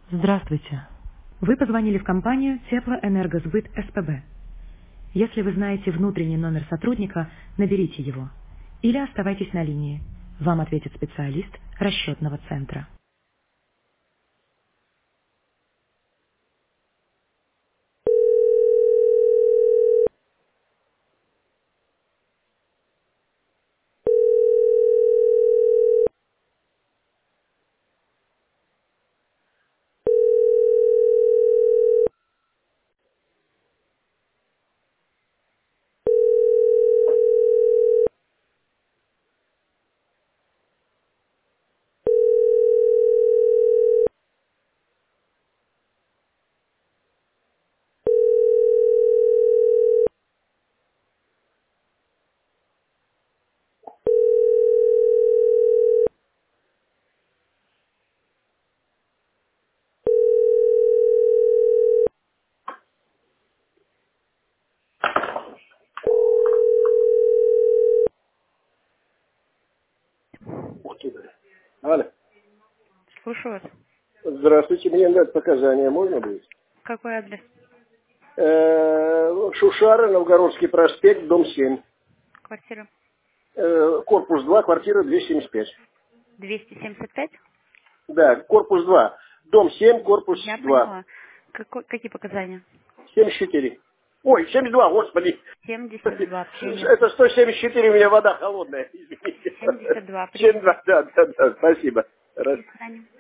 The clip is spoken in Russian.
Здравствуйте. Вы позвонили в компанию Теплоэнергосбыт СПБ. Если вы знаете внутренний номер сотрудника, наберите его. Или оставайтесь на линии. Вам ответит специалист расчетного центра. Ух ты, бля. Алло. Слушаю вас. Здравствуйте, мне надо показания, можно будет? Какой адрес? Шушара, Новгородский проспект, дом 7. Квартира Корпус 2, квартира 275. 275? Да, корпус 2. Дом 7, корпус Я 2. поняла. Какие показания? 74. Ой, 72, господи. 72. Принято. Это 174, у меня вода холодная, извините. 72. 72, Принято. да, спасибо. Раз. До свидания.